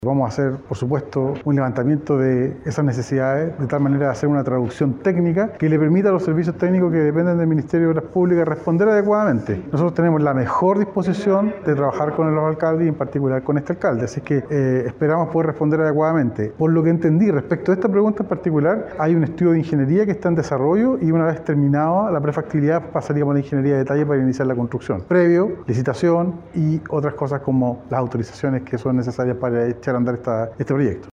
Vamos a hacer, por supuesto, un levantamiento de esas necesidades, de tal manera de hacer una traducción técnica que le permita a los servicios técnicos que dependen del Ministerio de Obras Públicas responder adecuadamente. Nosotros tenemos la mejor disposición de trabajar con los alcaldes y en particular con este alcalde, así que esperamos poder responder adecuadamente. Por lo que entendí respecto a esta pregunta en particular, hay un estudio de ingeniería que está en desarrollo y una vez terminada la prefactibilidad pasaríamos a la ingeniería de detalle para iniciar la construcción. Previo, licitación y otras cosas como las autorizaciones que son necesarias para echar a andar este proyecto.